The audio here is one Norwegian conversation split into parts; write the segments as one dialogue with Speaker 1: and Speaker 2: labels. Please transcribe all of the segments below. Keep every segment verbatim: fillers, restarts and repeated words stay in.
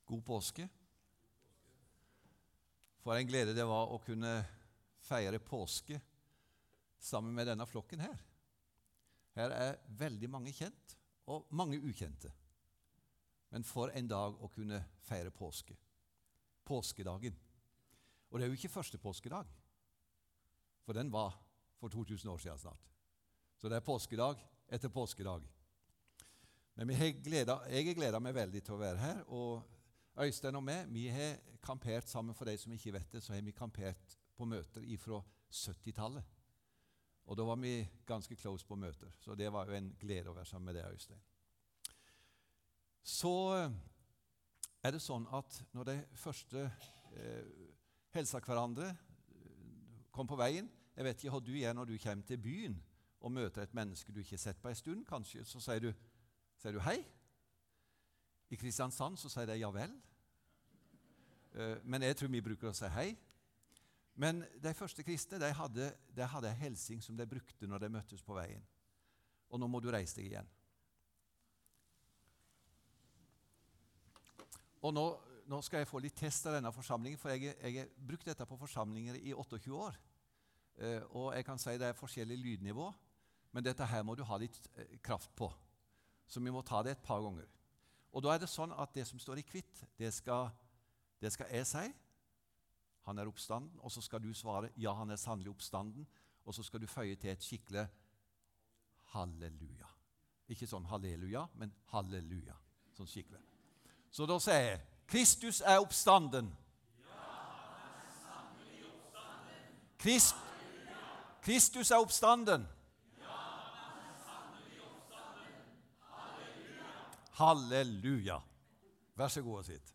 Speaker 1: God påske. For en glede det var å kunne feire påske sammen med denne flokken her. Her er veldig mange kjent, og mange ukjente. Men for en dag å kunne feire påske. Påskedagen. Og det er jo ikke første påskedag, for den var for to tusen år siden snart. Så det er påskedag etter påskedag. Men vi har gledet, jeg har gledet meg veldig til å være her, og Øystein og meg, vi har kampert sammen. For de som ikke vet det, så har vi kampert på møter fra syttitallet. Og da var vi ganske close på møter, så det var jo en glede å være sammen med deg, Øystein. Så er det sånn at når de første eh, helsa hverandre, kom på veien, jeg vet ikke hva du gjør når du kommer til byen og møter et menneske du ikke har sett på en stund, kanskje, så sier du, sier du hei. I Kristiansand så sier de ja vel. Uh, men jeg tror vi bruker å si hei. Men de første kristne, de hadde, de hadde en helsing som de brukte når de møttes på veien. Og nå må du reise deg igjen. Og nå, nå skal jeg få litt test av denne forsamlingen, for jeg har brukt dette på forsamlinger i tjueåtte år. Uh, og jeg kan si det er forskjellig lydnivå, men dette her må du ha litt uh, kraft på. Så vi må ta det et par ganger. Og da er det sånn at det som står i kvitt, det skal, det skal jeg si. Han er oppstanden, og så skal du svare, ja, han er sannelig oppstanden, og så skal du føye til et skikkelig halleluja. Ikke sånn halleluja, men halleluja, sånn skikkelig. Så da sier jeg, Kristus er oppstanden.
Speaker 2: Ja, han er sannelig oppstanden.
Speaker 1: Krist, Kristus er oppstanden. Halleluja. Vær så god og sitt.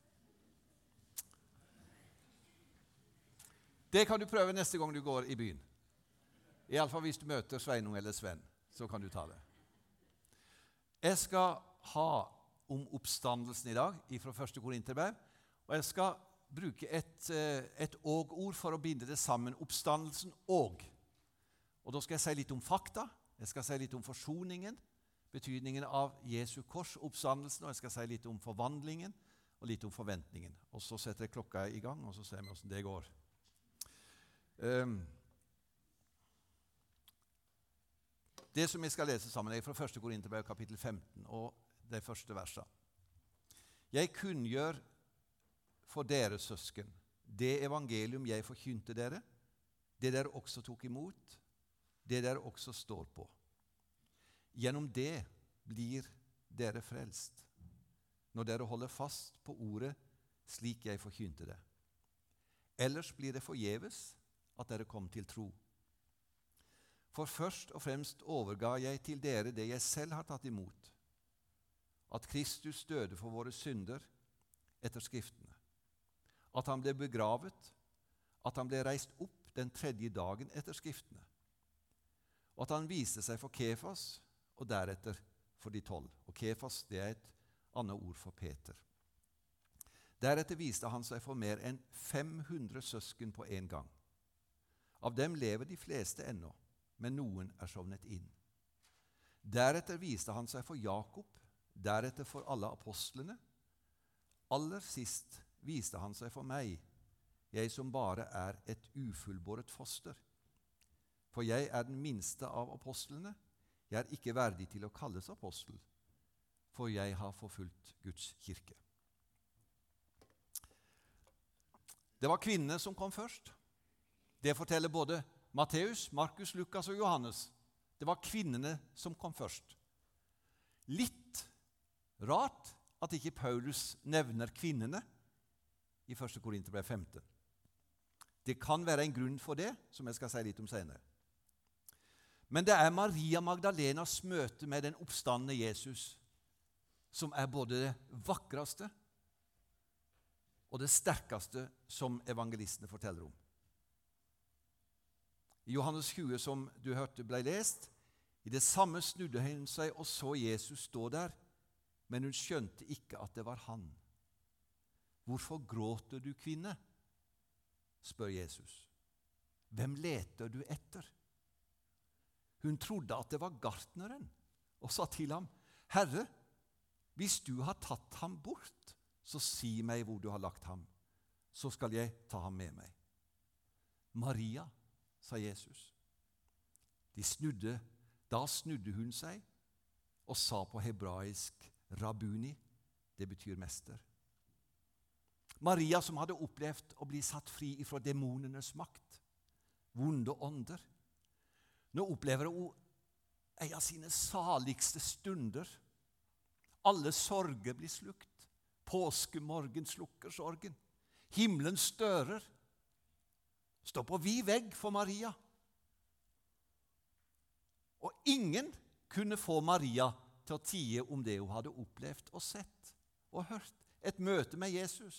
Speaker 1: Det kan du prøve neste gang du går i byen. I alle fall hvis du møter Sveinung eller Sven, så kan du ta det. Jeg skal ha om oppstandelsen i dag, fra første Korinterbrev, og jeg skal bruke et, et og-ord for å binde det sammen, oppstandelsen og. Og da skal jeg si litt om fakta, jeg skal si litt om forsoningen, betydningen av Jesu kors, oppstandelsen, og jeg skal si litt om forvandlingen og litt om forventningen. Og så setter jeg klokka i gang, og så ser vi hvordan det går. Um, det som vi skal lese sammen er fra første Korinterbrev kapittel femten og de første versene. Jeg kunngjør for dere, søsken, det evangelium jeg forkynte dere, det dere også tok imot, det dere også står på. Gjennom det blir dere frelst, når dere holder fast på ordet slik jeg forkynte det. Ellers blir det forgjeves at dere kom til tro. For først og fremst overga jeg til dere det jeg selv har tatt imot, at Kristus døde for våre synder etter Skriftene, at han ble begravet, at han ble reist opp den tredje dagen etter Skriftene, og at han viste seg for Kefas, og deretter for de tolv. Og Kefas, det er et annet ord for Peter. Deretter viste han seg for mer enn fem hundre søsken på en gang. Av dem lever de fleste ennå, men noen er sovnet inn. Deretter viste han seg for Jakob, deretter for alle apostlene. Aller sist viste han seg for meg, jeg som bare er et ufullbåret foster. For jeg er den minste av apostlene. Jeg er ikke verdig til å kalles apostel, for jeg har forfulgt Guds kirke. Det var kvinnene som kom først. Det forteller både Matteus, Markus, Lukas og Johannes. Det var kvinnene som kom først. Litt rart at ikke Paulus nevner kvinnene i første Korinterbrev femten. Det kan være en grunn for det, som jeg skal si litt om senere. Men det er Maria Magdalenas møte med den oppstandende Jesus som er både det vakreste og det sterkeste som evangelistene forteller om. I Johannes tjue, som du hørte ble lest, i det samme snudde hun seg og så Jesus stå der, men hun skjønte ikke at det var han. Hvorfor gråter du, kvinne? Spør Jesus. Hvem leter du etter? Hun trodde at det var gartneren, og sa til ham, Herre, hvis du har tatt ham bort, så si meg hvor du har lagt ham, så skal jeg ta ham med meg. Maria, sa Jesus. De snudde, da snudde hun seg og sa på hebraisk Rabuni, det betyr mester. Maria som hadde opplevd å bli satt fri fra demonenes makt, vonde ånder. Nå opplever hun en av sine saligste stunder. Alle sorger blir slukt. Påskemorgen slukker sorgen. Himmelen stører. Står på vid vegg for Maria. Og ingen kunne få Maria til å tie om det hun hadde opplevd og sett og hørt. Et møte med Jesus.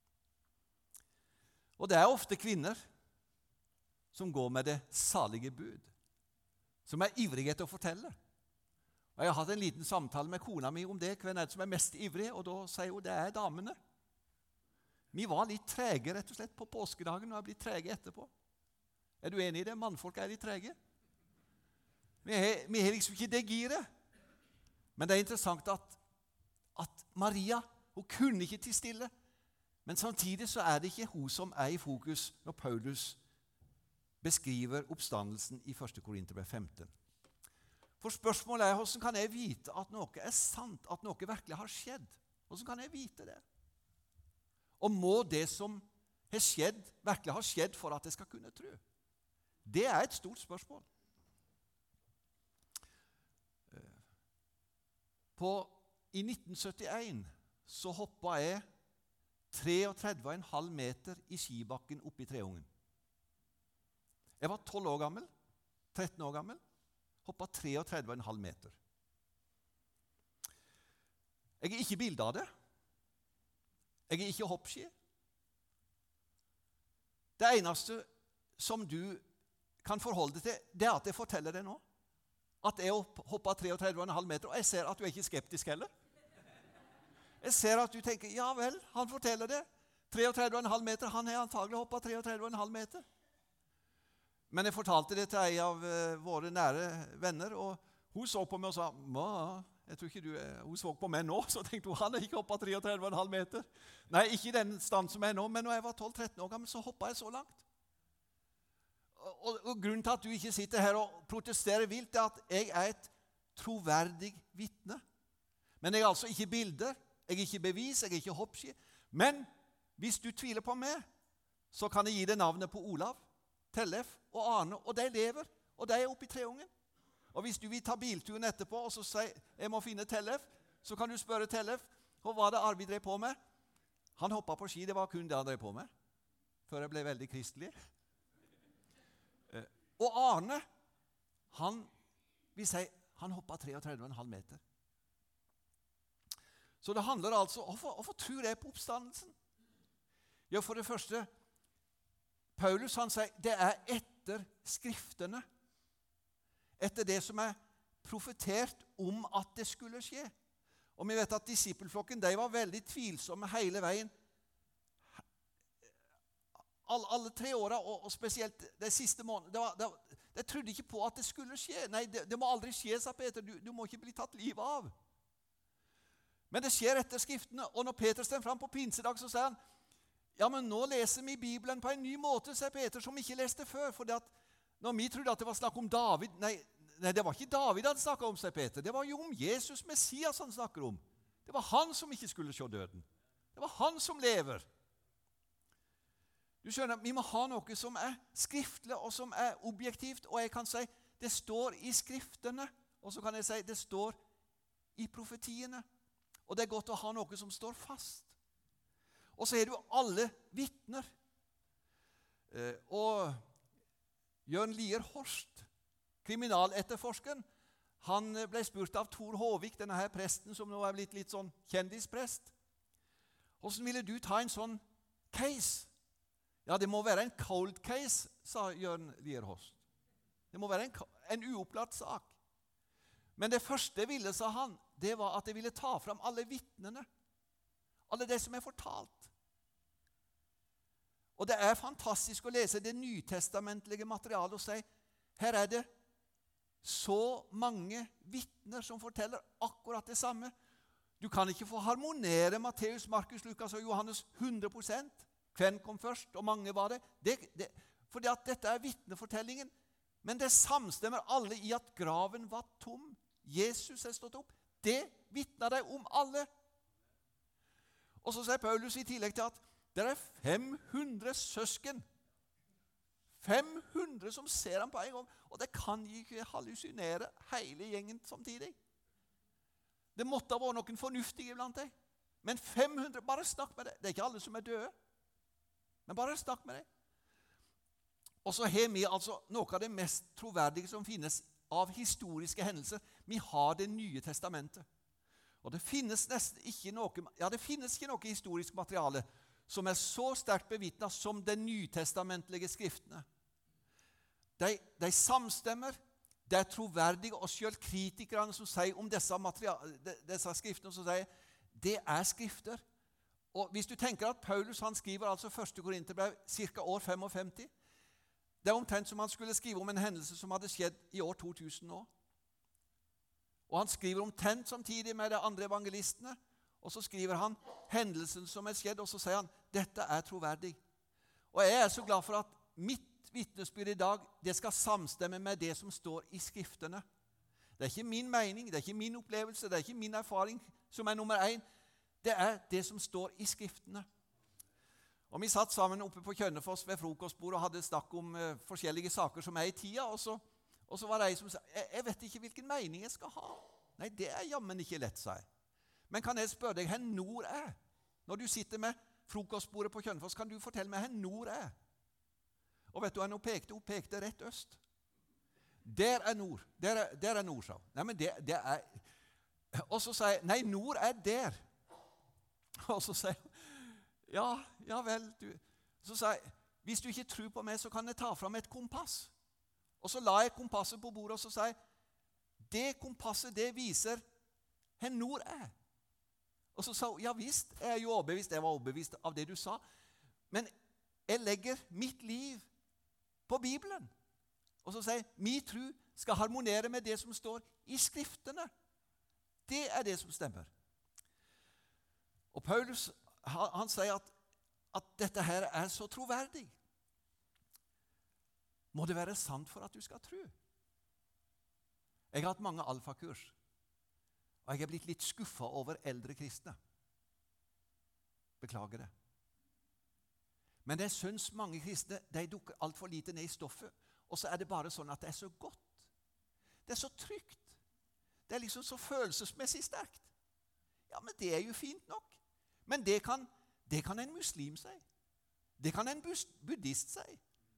Speaker 1: Og det er ofte kvinner som går med det salige bud, som er ivrige til å fortelle. Og jeg har hatt en liten samtale med kona mi om det, hvem er det som er mest ivrig, og da sier hun det er damene. Vi var litt trege rett og slett på påskedagen, og har blitt trege etterpå. Er du enig i det? Mannfolk er litt trege. Vi har, vi har liksom ikke det giret. Men det er interessant at, at Maria, hun kunne ikke til stille. Men samtidig så er det ikke hun som er i fokus når Paulus beskriver oppstandelsen i første Korinterbrev femten. For spørsmålet er, hvordan kan jeg vite at noe er sant, at noe virkelig har skjedd? Hvordan kan jeg vite det? Og må det som har skjedd, virkelig ha skjedd for at jeg skal kunne tro? Det er et stort spørsmål. På, I nitten syttien så hoppet jeg treogtretti komma fem meter i skibakken oppe i Treungen. Jeg var tolv år gammel, tretten år gammel, hoppet treogtretti komma fem meter. Jeg er ikke bildet av det. Jeg er ikke hoppski. Det eneste som du kan forholde deg til, det er at jeg forteller det nå. At jeg hoppet treogtretti komma fem meter, og jeg ser at du er ikke skeptisk heller. Jeg ser at du tenker, ja vel, han forteller det. treogtretti komma fem meter, han har antagelig hoppet treogtretti komma fem meter. Men jeg fortalte det til en av uh, våre nære venner, og hun så på meg og sa, Ma, jeg tror ikke du er... Hun så på meg nå, så tenkte hun, han har ikke hoppet treogtretti komma fem meter. Nei, ikke i den stand som jeg er nå, men når jeg var tolv tretten år gammel, så hoppet jeg så langt. Og, og grunnen til at du ikke sitter her og protesterer vilt, er at jeg er et troverdig vitne. Men jeg er altså ikke bilder, jeg er ikke bevis, jeg er ikke hoppski. Men hvis du tviler på meg, så kan jeg gi deg navnet på Olav, Tellef og Arne, og de lever, og de er oppe i Treungen. Og hvis du vil ta bilturen etterpå, og så sier, jeg må finne Tellef, så kan du spørre Tellef, hva var det Arvid drev på med? Han hoppet på ski, det var kun det han drev på med, før jeg ble veldig kristelig. Og Arne, han, vi sier, han hoppet treogtretti komma fem meter. Så det handler altså, hvorfor, hvorfor tror jeg på oppstandelsen? Ja, for det første, Paulus han sier, det er etter skriftene, etter det som er profetert om at det skulle skje. Og vi vet at disippelflokken, de var veldig tvilsomme hele veien. Alle, alle tre årene, og, og spesielt de siste månedene, det var, det var, de trodde ikke på at det skulle skje. Nei, det, det må aldri skje, sa Peter, du, du må ikke bli tatt livet av. Men det skjer etter skriftene, og når Peter stemmer frem på pinsedag, så sier han, ja, men nå leser vi Bibelen på en ny måte, sier Peter, som ikke leste før, for at når vi trodde at det var snakk om David, nei, nei, det var ikke David han snakket om, sier Peter, det var jo om Jesus Messias han snakker om. Det var han som ikke skulle se døden. Det var han som lever. Du skjønner, vi må ha noe som er skriftlig og som er objektivt, og jeg kan si, det står i skriftene, og så kan jeg si, det står i profetiene. Og det er godt å ha noe som står fast. Og så er det jo alle vittner. Eh, og Jørn Lier Horst, kriminaletterforskeren, han ble spurt av Tor Håvik, denne her presten som nå er blitt litt sånn kjendisprest. Hvordan ville du ta en sånn case? Ja, det må være en cold case, sa Jørn Lier Horst. Det må være en, en uopplagt sak. Men det første jeg ville, sa han, det var at jeg ville ta fram alle vittnene. Alle det som er fortalt. Og det er fantastisk å lese det nytestamentlige materialet og si, her er det så mange vittner som forteller akkurat det samme. Du kan ikke få harmonere Matteus, Markus, Lukas og Johannes hundre prosent. Hvem kom først, og mange var det. det, det fordi at dette er vitnefortellingen. Men det samstemmer alle i at graven var tom. Jesus er stått opp. Det vitner de om alle. Og så sier Paulus i tillegg til at det er fem hundre søsken. fem hundre som ser ham på en gang. Og det kan ikke hallusinere hele gjengen samtidig. Det måtte ha vært noen fornuftige blant deg. Men fem hundre, bare snakk med det. Det er ikke alle som er døde. Men bare snakk med det. Og så har vi altså noe av det mest troverdige som finnes av historiske hendelser. Vi har Det nye testamentet. Og det finnes nesten ikke noe, ja, det finnes ikke noe historisk materiale som er så sterkt bevitnet som de nytestamentlige skriftene. De, de samstemmer, det er troverdige, og selv kritikerne som sier om disse, disse skriftene, som sier, det er skrifter. Og hvis du tenker at Paulus han skriver altså første Korinterbrev ca. år femtifem, det er omtrent som han skulle skrive om en hendelse som hadde skjedd i år to tusen nå. Og han skriver omtrent samtidig med de andre evangelistene, og så skriver han hendelsen som er skjedd, og så sier han, dette er troverdig. Og jeg er så glad for at mitt vitnesbyrd i dag, det skal samstemme med det som står i skriftene. Det er ikke min mening, det er ikke min opplevelse, det er ikke min erfaring som er nummer én. Det er det som står i skriftene. Og vi satt sammen oppe på Kjønnefoss ved frokostbordet og hadde snakk om uh, forskjellige saker som er i tida, og så, og så var det en som sa, jeg, jeg vet ikke hvilken mening jeg skal ha. Nei, det er jammen ikke lett, sa jeg. Men kan jeg spørre deg, hvor nord er? Når du sitter med frokostbordet på Kjønnefoss, kan du fortelle meg hvor nord er? Og vet du hva hun pekte? Hun pekte rett øst. Der er nord. Der er, der er nord, sa hun. Nei, men det, det er... Og så sa jeg, nei, nord er der. Og så sa jeg, ja, ja vel. Du. Så sa jeg, hvis du ikke tror på meg, så kan jeg ta fram et kompass. Og så la jeg kompasset på bordet, og så sa jeg, det kompasset, det viser hvor nord er. Og så sa hun, ja visst, jeg er jo overbevist, jeg var overbevist av det du sa, men jeg legger mitt liv på Bibelen. Og så sier jeg, min tro skal harmonere med det som står i skriftene. Det er det som stemmer. Og Paulus, han, han sier at, at dette her er så troverdig. Må det være sant for at du skal tro? Jeg har hatt mange alfakurs, og jeg er blitt litt skuffet over eldre kristne. Beklager det. Men jeg synes mange kristne, de dukker alt for lite ned i stoffet, og så er det bare sånn at det er så godt. Det er så trygt. Det er liksom så følelsesmessig sterkt. Ja, men det er jo fint nok. Men det kan, det kan en muslim si. Det kan en buddhist si.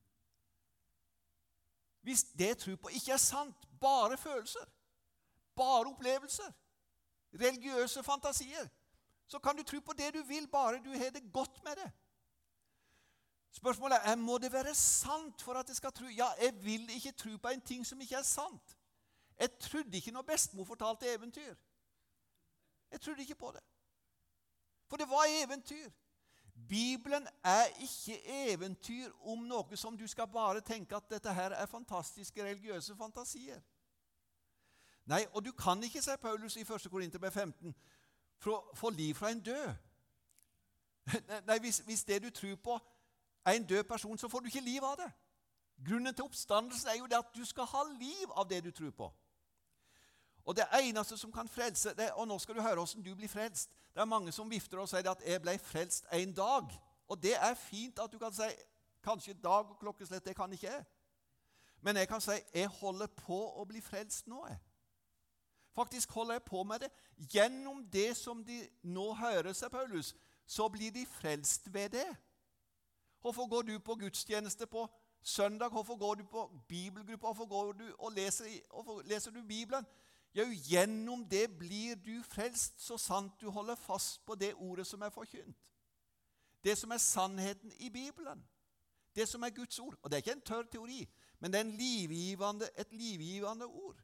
Speaker 1: Hvis det jeg tror på ikke er sant, bare følelser, bare opplevelser, religiøse fantasier, så kan du tro på det du vil, bare du har det godt med det. Spørsmålet er, må det være sant for at jeg skal tro? Ja, jeg vil ikke tro på en ting som ikke er sant. Jeg trodde ikke når bestemor fortalte eventyr. Jeg trodde ikke på det. For det var eventyr. Bibelen er ikke eventyr om noe som du skal bare tenke at dette her er fantastiske religiøse fantasier. Nei, og du kan ikke, sier Paulus i første Korinterbrev femten, få liv fra en død. Nei, hvis, hvis det du tror på er en død person, så får du ikke liv av det. Grunnen til oppstandelsen er jo det at du skal ha liv av det du tror på. Og det eneste som kan frelse, det, og nå skal du høre hvordan du blir frelst. Det er mange som vifter og sier at jeg ble frelst en dag. Og det er fint at du kan si, kanskje dag og klokkeslett, det kan ikke jeg. Men jeg kan si, jeg holder på å bli frelst nå. Jeg. Faktisk holder jeg på med det. Gjennom det som de nå hører seg, Paulus, så blir de frelst ved det. Hvorfor går du på gudstjeneste på søndag? Hvorfor går du på bibelgruppe? Hvorfor går du og leser, hvorfor leser du Bibelen? Jo, gjennom det blir du frelst, så sant du holder fast på det ordet som er forkynt. Det som er sannheten i Bibelen. Det som er Guds ord. Og det er ikke en tørr teori, men det er en livgivende, et livgivende ord.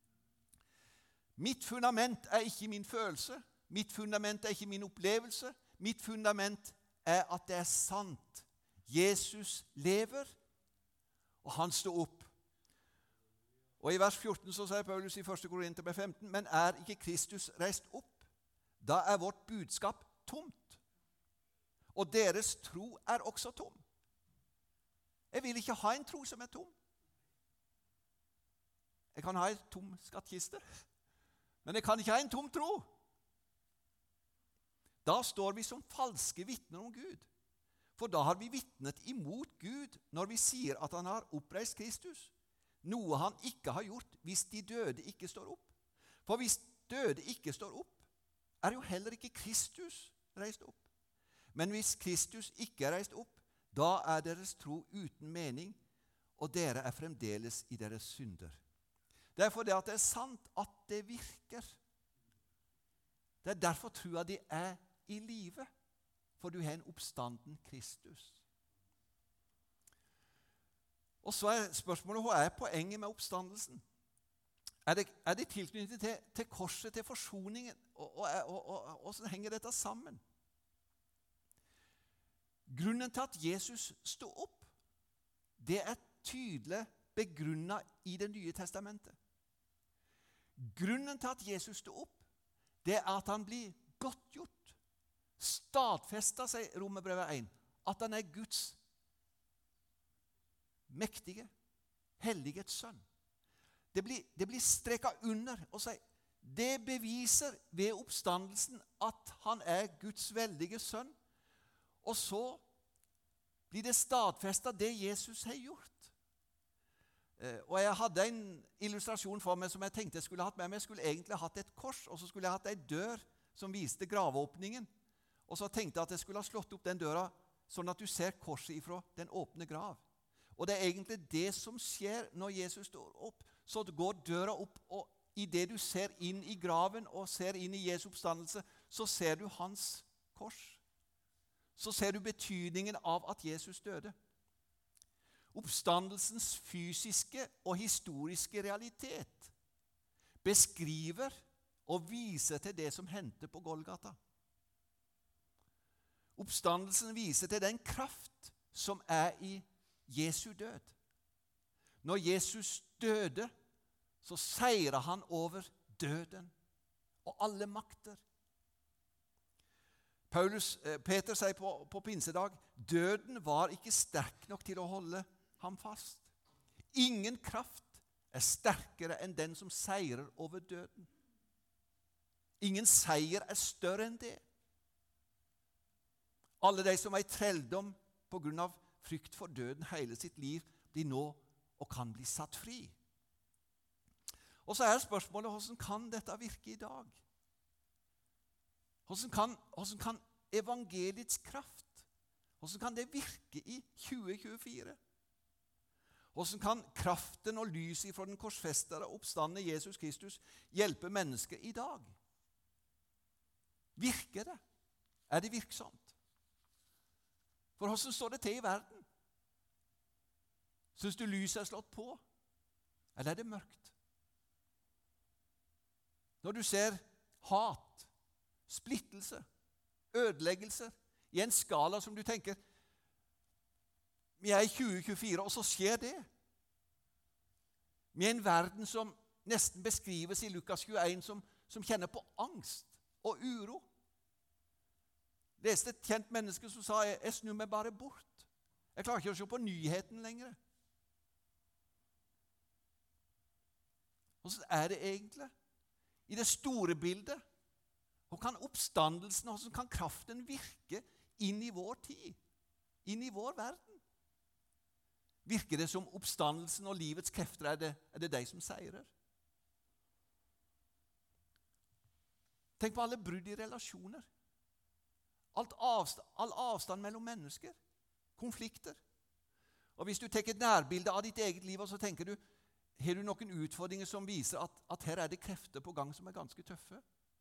Speaker 1: Mitt fundament er ikke min følelse. Mitt fundament er ikke min opplevelse. Mitt fundament er at det er sant. Jesus lever, og han står opp. Og i vers fjorten så sier Paulus i første Korinterbrev femten, men er ikke Kristus reist opp? da er vårt budskap tomt. Og deres tro er også tom. Jeg vil ikke ha en tro som er tom. Jeg kan ha en tom skattkiste, men jeg kan ikke ha en tom tro. Da står vi som falske vitner om Gud. For da har vi vitnet imot Gud når vi sier at han har oppreist Kristus, noe han ikke har gjort hvis de døde ikke står opp. For hvis døde ikke står opp, er jo heller ikke Kristus reist opp. Men hvis Kristus ikke er reist opp, da er deres tro uten mening, og dere er fremdeles i deres synder. Det er fordi at det er sant at det virker. Det er derfor trua di er i live, for du har en oppstanden Kristus. Og så er spørsmålet, hva er poenget med oppstandelsen? Er det, er det tilknyttet til, til korset, til forsoningen? Og, og, og, og, og hvordan henger dette sammen? Grunnen til at Jesus stod opp, det er tydelig begrunnet i Det nye testamentet. Grunnen til at Jesus stod opp, det er at han blir godtgjort, stadfestet seg Romerbrevet en, at han er Guds mektige, hellige sønn. Det blir, det blir streket under og sier, det beviser ved oppstandelsen at han er Guds veldige sønn. Og så blir det stadfestet det Jesus har gjort. Eh, og jeg hadde en illustrasjon for meg som jeg tenkte jeg skulle hatt med meg. Jeg skulle egentlig hatt et kors, og så skulle jeg hatt en dør som viste gravåpningen. Og så tenkte jeg at jeg skulle ha slått opp den døra, sånn at du ser korset ifra den åpne grav. Og det er egentlig det som skjer når Jesus står opp. Så går døra opp, og i det du ser inn i graven og ser inn i Jesu oppstandelse, så ser du hans kors. Så ser du betydningen av at Jesus døde. Oppstandelsens fysiske og historiske realitet beskriver og viser til det som hendte på Golgata. Oppstandelsen viser til den kraft som er i Jesu død. Når Jesus døde, så seiret han over døden og alle makter. Paulus, eh, Peter sier på, på pinsedag, døden var ikke sterk nok til å holde ham fast. Ingen kraft er sterkere enn den som seirer over døden. Ingen seier er større enn det. Alle de som er i trelldom på grunn av frykt for døden hele sitt liv, blir nå og kan bli satt fri. Og så er spørsmålet, hvordan kan dette virke i dag? Hvordan kan, hvordan kan evangeliets kraft, hvordan kan det virke i tjue tjuefire? Hvordan kan kraften og lyset fra den korsfestede og oppstandende Jesus Kristus hjelpe mennesker i dag? Virker det? Er det virksomt? For hvordan står det til i verden? Synes du lyset er slått på? Eller er det mørkt? Når du ser hat, splittelse, ødeleggelser i en skala som du tenker, vi er i tjue tjuefire, og så skjer det. Vi er en verden som nesten beskrives i Lukas tjueen som, som kjenner på angst og uro. Jeg leste et kjent menneske som sa, jeg, jeg snur meg bare bort. Jeg klarer ikke å se på nyheten lenger. Hvordan er det egentlig? I det store bildet, hvordan kan oppstandelsen, hvordan kan kraften virke inn i vår tid, inn i vår verden? Virker det som oppstandelsen og livets krefter er det, er det de som seirer? Tenk på alle brudd i relasjoner. Alt avstand, all avstand mellom mennesker. Konflikter. Og hvis du tar et nærbilde av ditt eget liv, og så tenker du, har du noen utfordringer som viser at, at her er det krefter på gang som er ganske tøffe?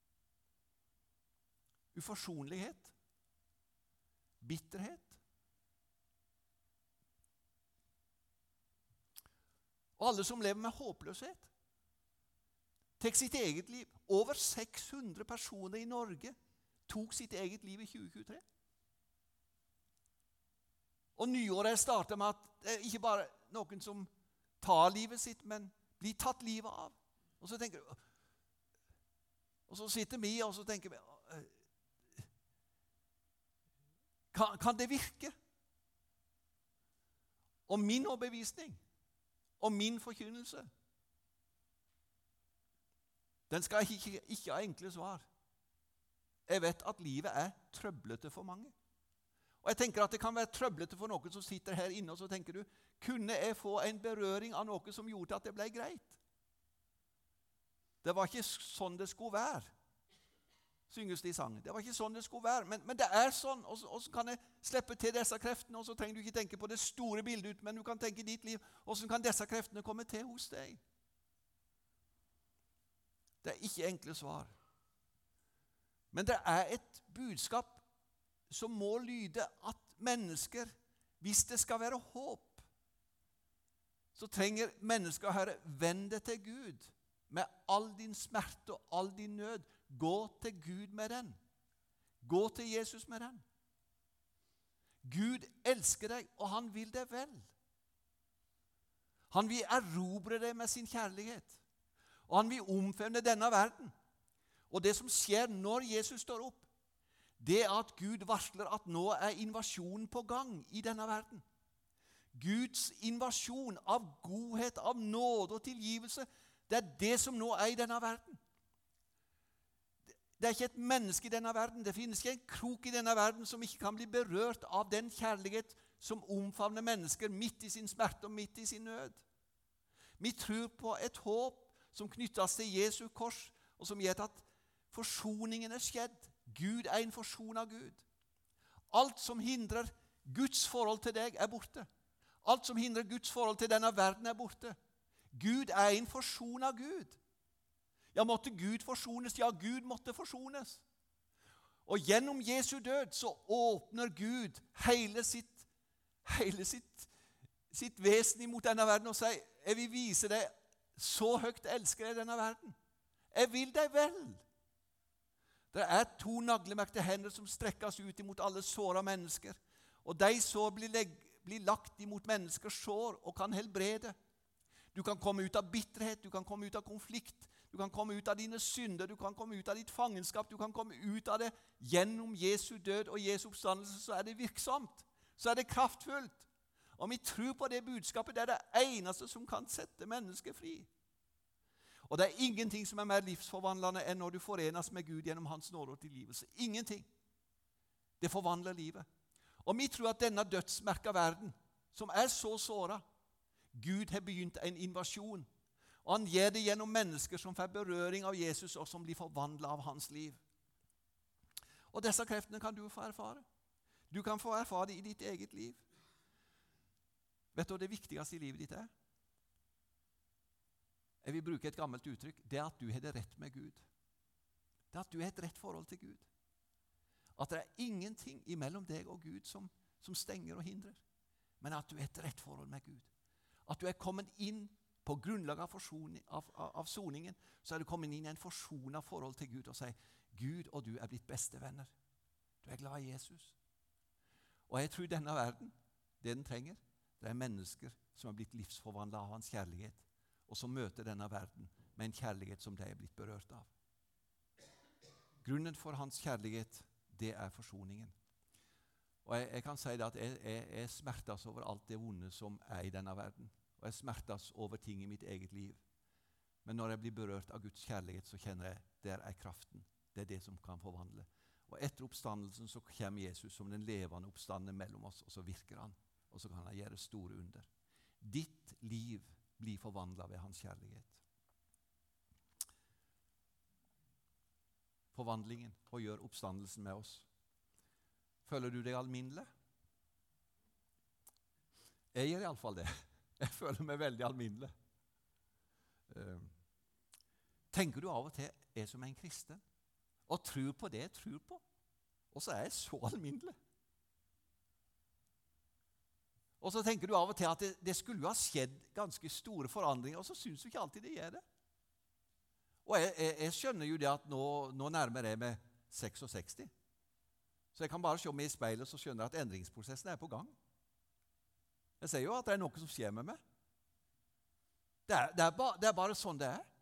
Speaker 1: Uforsonlighet. Bitterhet. Og alle som lever med håpløshet. Tek sitt eget liv. Over seks hundre personer i Norge tok sitt eget liv i tjue tjuetre. Og nyåret starter med at det er ikke bare noen som tar livet sitt, men blir tatt livet av. Og så tenker du, og så sitter vi, og så tenker vi, Kan, kan det virke? Og min overbevisning og min forkynnelse, den skal ikke, ikke ha enkle svar. Jeg vet at livet er trøblete for mange. Og jeg tenker at det kan være trøblete for noen som sitter her inne, og så tenker du, kunne jeg få en berøring av noe som gjorde at det ble greit? Det var ikke sånn det skulle være, synges det i sangen. Det var ikke sånn det skulle være, men, men det er sånn, og så, og så kan jeg slippe til disse kreftene, og så trenger du ikke tenke på det store bildet ut, men du kan tenke i ditt liv, og så kan disse kreftene komme til hos deg. Det er ikke enkle svar. Men det er et budskap som må lyde at mennesker, hvis det skal være håp, så trenger mennesker å høre, vend deg til Gud med all din smerte og all din nød. Gå til Gud med den. Gå til Jesus med den. Gud elsker deg, og han vil deg vel. Han vil erobre deg med sin kjærlighet, og han vil omfavne denne verden. Og det som skjer når Jesus står opp, det er at Gud varsler at nå er invasjonen på gang i denne verden. Guds invasjon av godhet, av nåde og tilgivelse, det er det som nå er i denne verden. Det er ikke et menneske i denne verden, det finnes ikke en krok i denne verden som ikke kan bli berørt av den kjærlighet som omfavner mennesker midt i sin smerte og midt i sin nød. Vi tror på et håp som knyttes til Jesu kors, og som gjør at forsoningen er skjedd. Gud er en forsonet Gud. Alt som hindrer Guds forhold til deg er borte. Alt som hindrer Guds forhold til denne verden er borte. Gud er en forsonet Gud. Ja, måtte Gud forsones? Ja, Gud måtte forsones. Og gjennom Jesu død så åpner Gud hele sitt, hele sitt, sitt vesen imot denne verden og sier, jeg vil vise deg, så høyt elsker jeg denne verden. Jeg vil deg vel. Det er to naglemerkte hender som strekkes ut imot alle såra mennesker. Og de sår blir, legg, blir lagt imot menneskers sår og kan helbrede. Du kan komme ut av bitterhet, du kan komme ut av konflikt, du kan komme ut av dine synder, du kan komme ut av ditt fangenskap, du kan komme ut av det gjennom Jesu død og Jesu oppstandelse, så er det virksomt, så er det kraftfullt. Og vi tror på det budskapet, det er det eneste som kan sette mennesket fri. Og det er ingenting som er mer livsforvandlende enn når du forenes med Gud gjennom hans nåde og tilgivelse. Ingenting. Det forvandler livet. Og vi tror at denne dødsmerka verden, som er så såret, Gud har begynt en invasjon. Og han gjør det gjennom mennesker som får berøring av Jesus, og som blir forvandlet av hans liv. Og disse kreftene kan du få erfare. Du kan få erfare det i ditt eget liv. Vet du hva det viktigste i livet ditt er? Jeg vil bruke et gammelt uttrykk. Det er at du har det rett med Gud. Det er at du har et rett forhold til Gud. At det er ingenting imellom deg og Gud som, som stenger og hindrer. Men at du har et rett forhold med Gud. At du er kommet inn på grunnlag av, forsoning, av, av, av soningen, så er du kommet inn i en forsonet forhold til Gud og sier, Gud og du er blitt bestevenner. Du er glad i Jesus. Og jeg tror denne verden, det den trenger, det er mennesker som er blitt livsforvandlet av hans kjærlighet, og som møter denne verden med en kjærlighet som de er blitt berørt av. Grunnen for hans kjærlighet, det er forsoningen. Og jeg, jeg kan si det at jeg, jeg, jeg smertes over alt det vonde som er i denne verden. Og jeg smertes over ting i mitt eget liv. Men når jeg blir berørt av Guds kjærlighet, så kjenner jeg, der er kraften. Det er det som kan forvandle. Og etter oppstandelsen så kommer Jesus som den levende oppstandende mellom oss, og så virker han. Og så kan han gjøre store under. Ditt liv blir forvandlet ved hans kjærlighet. Forvandlingen, og gjør oppstandelsen med oss. Føler du deg alminnelig? Jeg gjør i alle fall det. Jeg føler meg veldig alminnelig. Uh, tenker du av og til jeg som en kristen, og tror på det jeg tror på, og så er jeg så alminnelig. Og så tenker du av og til at det, det skulle jo ha skjedd ganske store forandringer, og så synes du ikke alltid det gjør det. Og jeg, jeg, jeg skjønner jo det at nå, nå nærmer jeg meg sekstiseks. Så jeg kan bare se meg i speilet, så skjønner jeg at endringsprosessen er på gang. Jeg ser jo at det er noe som skjer med meg. Det er, det er, ba, det er bare sånn det er.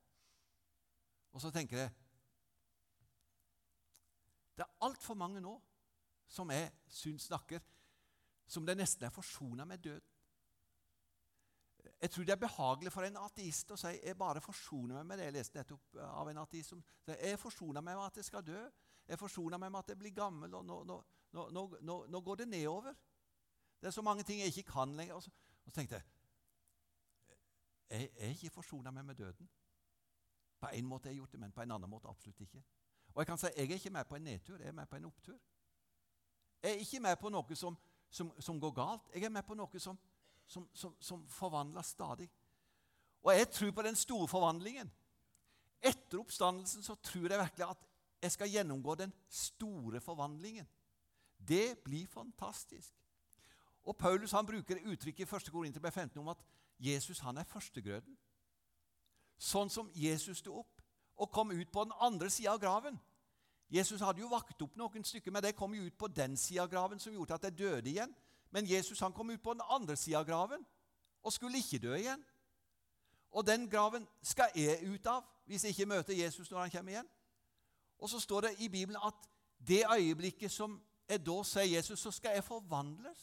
Speaker 1: Og så tenker jeg, det er alt for mange nå som jeg syns snakker, som det nesten er forsonet med døden. Jeg tror det er behagelig for en ateist å si jeg bare forsoner meg med det. Jeg leste nettopp av en ateist som sier jeg forsoner meg med at jeg skal dø. Jeg forsoner meg med at jeg blir gammel, og nå, nå, nå, nå, nå går det nedover. Det er så mange ting jeg ikke kan lenger. Og så, og så tenkte jeg jeg er ikke forsonet meg med døden. På en måte har jeg gjort det, men på en annen måte absolutt ikke. Og jeg kan si jeg er ikke med på en nedtur, jeg er med på en opptur. Jeg er ikke med på noe som, som, som går galt. Jeg er med på noe som Som, som, som forvandler stadig. Og jeg tror på den store forvandlingen. Etter oppstandelsen så tror jeg virkelig at jeg skal gjennomgå den store forvandlingen. Det blir fantastisk. Og Paulus han bruker uttrykket i første Korinterbrev femten om at Jesus han er førstegrøden. Sånn som Jesus stod opp og kom ut på den andre siden av graven. Jesus hadde jo vakt opp noen stykker, men det kom jo ut på den siden av graven som gjorde at de døde igjen. Men Jesus han kom ut på den andre siden av graven og skulle ikke dø igjen. Og den graven skal jeg ut av hvis jeg ikke møter Jesus når han kommer igjen. Og så står det i Bibelen at det øyeblikket som jeg da sier Jesus, så skal jeg forvandles.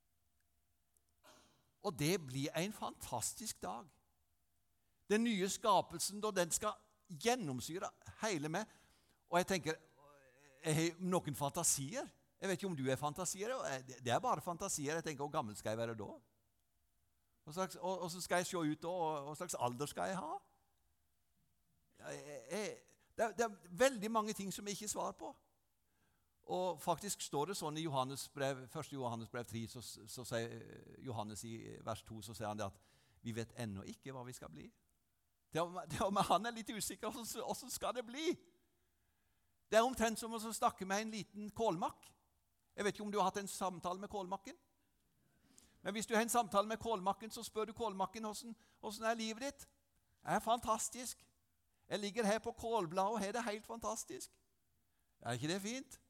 Speaker 1: Og det blir en fantastisk dag. Den nye skapelsen, da den skal gjennomsyre hele meg. Og jeg tenker, jeg har noen fantasier. Jeg vet ikke om du er fantasier. Det er bare fantasier. Jeg tenker, hvor gammel skal jeg være da? Og slags, og, og så skal jeg se ut da, og hva slags alder skal jeg ha? Jeg, jeg, det, er, det er veldig mange ting som jeg ikke svarer på. Og faktisk står det sånn i Johannes brev, første Johannes brev tre, så, så sier Johannes i vers to, så sier han det at vi vet ennå ikke hva vi skal bli. Det er, det er om han er litt usikker, hvordan skal det bli? Det er omtrent som å snakke med en liten kålmakk. Jeg vet ikke om du har hatt en samtale med kålmakken. Men hvis du har en samtale med kålmakken, så spør du kålmakken hvordan, hvordan er livet ditt. Det er fantastisk. Jeg ligger her på kålbladet og har det helt fantastisk. Er ikke det fint?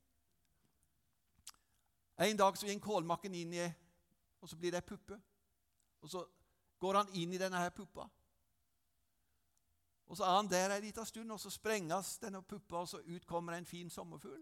Speaker 1: En dag så gikk kålmakken inn i, og så blir det puppe. Og så går han inn i denne her puppa. Og så er han der en liten stund, og så sprenges denne puppa, og så utkommer en fin sommerfugl.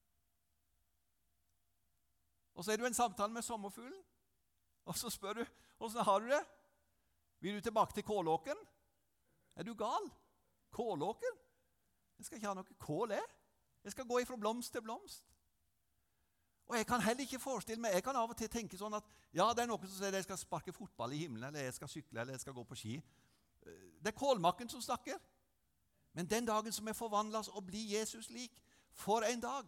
Speaker 1: Og så er du en samtale med sommerfuglen, og så spør du, hvordan har du det? Vil du tilbake til kålåken? Er du gal? Kålåken? Jeg skal ikke ha noe kål, jeg. Jeg skal gå ifra blomst til blomst. Og jeg kan heller ikke forestille meg, jeg kan av og til tenke sånn at, ja, det er noen som sier at jeg skal sparke fotball i himmelen, eller jeg skal sykle, eller jeg skal gå på ski. Det er kålmakken som snakker. Men den dagen som jeg forvandles og blir Jesus lik, for en dag.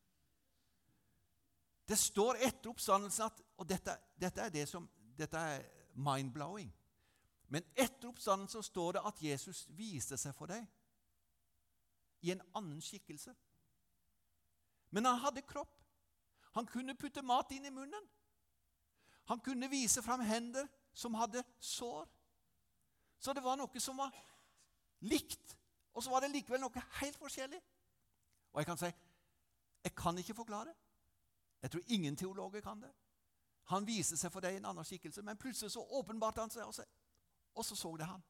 Speaker 1: Det står etter oppstandelsen at, og dette, dette er det som, dette er mind-blowing, men etter oppstandelsen står det at Jesus viste seg for deg i en annen skikkelse. Men han hadde kropp. Han kunne putte mat inn i munnen. Han kunne vise frem hender som hadde sår. Så det var noe som var likt, og så var det likevel noe helt forskjellig. Og jeg kan si, jeg kan ikke forklare. Jeg tror ingen teologer kan det. Han viser seg for deg i en annen skikkelse, men plutselig så åpenbart han seg, og så, og så så det han.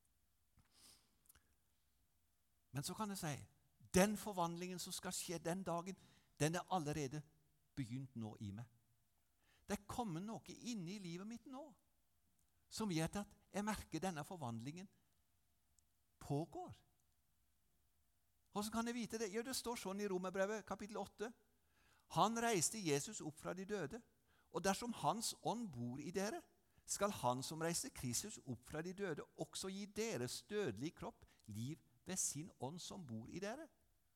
Speaker 1: Men så kan jeg si, den forvandlingen som skal skje den dagen, den er allerede begynt nå i meg. Det kommer noe inne i livet mitt nå, som gjør at jeg merker denne forvandlingen pågår. Og så kan jeg vite det. Ja, det står sånn i Romerbrevet kapittel åtte. Han reiste Jesus opp fra de døde, og dersom hans ånd bor i dere, skal han som reiste Kristus opp fra de døde også gi deres dødelige kropp liv ved sin ånd som bor i dere.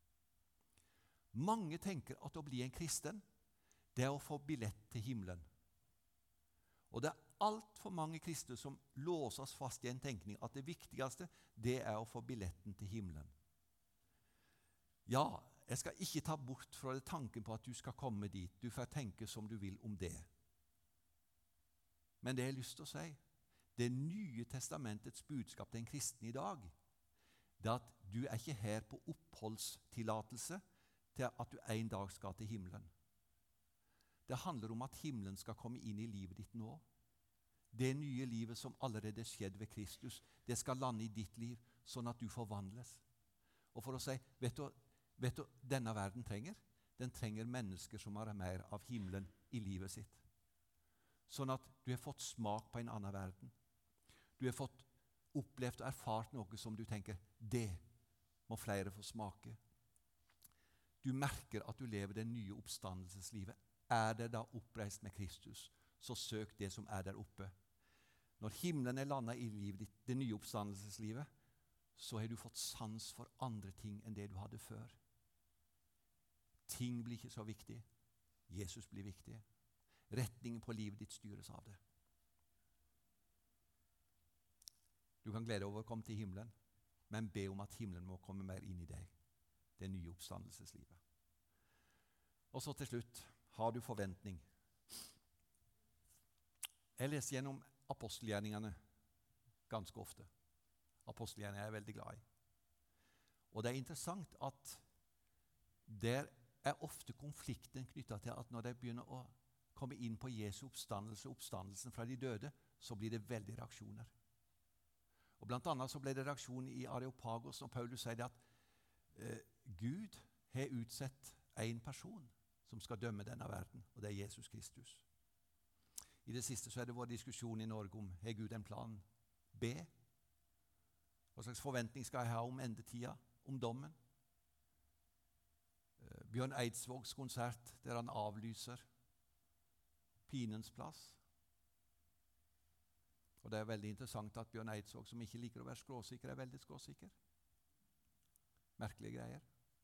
Speaker 1: Mange tenker at å bli en kristen, det er å få billett til himmelen. Og det er alt for mange kristne som låses fast i en tenkning at det viktigste, det er å få billetten til himmelen. Ja, jeg skal ikke ta bort fra det tanken på at du skal komme dit. Du får tenke som du vil om det. Men det jeg har lyst til å si, det nye testamentets budskap til en kristen i dag, det er at du er ikke her på oppholdstillatelse til at du en dag skal til himmelen. Det handler om at himmelen skal komme inn i livet ditt nå. Det nye livet som allerede er skjedd ved Kristus, det skal lande i ditt liv, sånn at du forvandles. Og for å si, vet du, vet du denne verden trenger? den trenger mennesker som har mer av himmelen i livet sitt. Sånn at du har fått smak på en annen verden. Du har fått opplevd og erfart noe som du tenker, det må flere få smake. Du merker at du lever det nye oppstandelseslivet. Er det da oppreist med Kristus, så søk det som er der oppe. Når himmelen er landet i livet ditt, det nye oppstandelseslivet, så har du fått sans for andre ting enn det du hadde før. Ting blir ikke så viktig. Jesus blir viktig. Retningen på livet ditt styres av det. Du kan glede over å komme til himmelen, men be om at himmelen må komme mer inn i deg. Det nye oppstandelseslivet. Og så til slutt, har du forventning? Jeg leser gjennom apostelgjerningene ganske ofte. Apostelgjerningene er jeg veldig glad i. Og det er interessant at der er ofte konflikten knyttet til at når de begynner å komme inn på Jesu oppstandelse, oppstandelsen fra de døde, så blir det veldig reaksjoner. Og blant annet så ble det reaksjon i Areopagos når Paulus sier at eh, Gud har utsett en person som skal dømme denne verden, og det er Jesus Kristus. I det siste så er det vår diskusjon i Norge om har Gud en plan B? Hva slags forventning skal jeg ha om endetida, om dommen? Eh, Bjørn Eidsvågs konsert der han avlyser Pinens plass. Og det er veldig interessant at Bjørn Eidsvåg, som ikke liker å være skråsikker, er veldig skråsikker. Merkelige greier.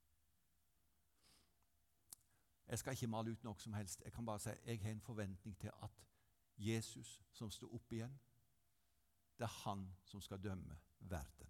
Speaker 1: Jeg skal ikke male ut noe som helst. Jeg kan bare si jeg har en forventning til at Jesus som står opp igjen, det er han som skal dømme verden.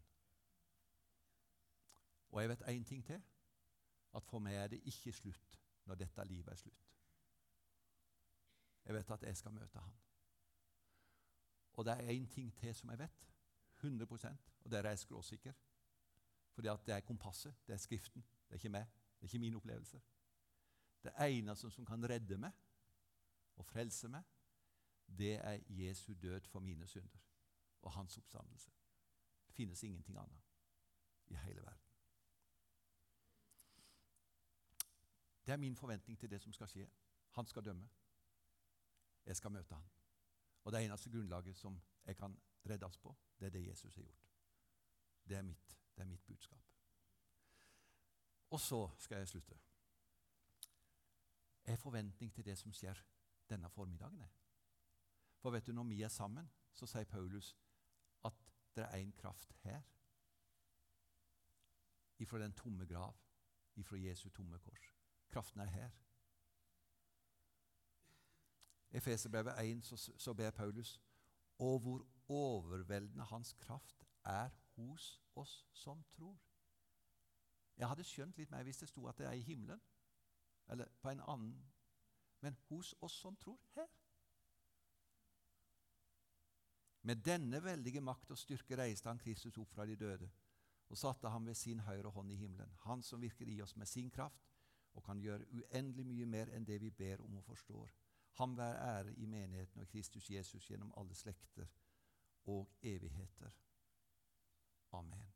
Speaker 1: Og jeg vet en ting til, at for meg er det ikke slutt når dette livet er slutt. Jeg vet at jeg skal møte han. Og det er en ting til som jeg vet, hundre prosent, og der er jeg skråsikker. Fordi at det er kompasset, det er skriften, det er ikke meg, det er ikke min opplevelse. Det eneste som kan redde meg og frelse meg, det er Jesu død for mine synder og hans oppstandelse. Det finnes ingenting annet i hele verden. Det er min forventning til det som skal skje. Han skal dømme. Jeg skal møte han. Og det eneste grunnlaget som jeg kan redde oss på, det er det Jesus har gjort. Det er mitt, det er mitt budskap. Og så skal jeg slutte. Jeg har forventning til det som skjer denne formiddagen. For vet du, når vi er sammen, så sier Paulus at det er en kraft her. Ifra den tomme grav, ifra Jesu tomme kors. Kraften er her. I Efeserbrevet én så, så ber Paulus, og hvor overveldende hans kraft er hos oss som tror. Jeg hadde skjønt litt mer hvis det stod at det er i himmelen, eller på en annen, men hos oss som tror her. Med denne veldige makt og styrke reiste han Kristus opp fra de døde, og satte ham ved sin høyre hånd i himmelen. Han som virker i oss med sin kraft, og kan gjøre uendelig mye mer enn det vi ber om og forstår. Ham vær ære i menigheten og Kristus Jesus gjennom alle slekter og evigheter. Amen.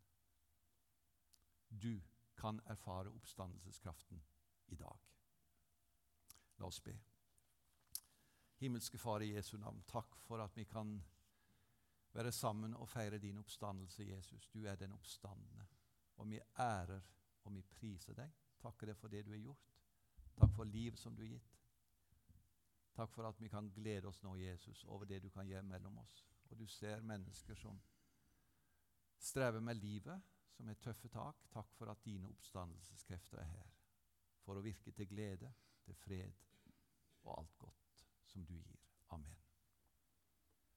Speaker 1: Du kan erfare oppstandelseskraften i dag. La oss be. Himmelske Far i Jesu navn, takk for at vi kan være sammen og feire din oppstandelse, Jesus. Du er den oppstandende, og vi ærer og vi priser deg. Takker deg for det du har gjort. Takk for livet som du har gitt. Takk for at vi kan glede oss nå, Jesus, over det du kan gjøre mellom oss. Og du ser mennesker som strever med livet, som er tøffe tak. Takk for at dine oppstandelseskrefter er her, for å virke til glede, til fred og alt godt som du gir. Amen.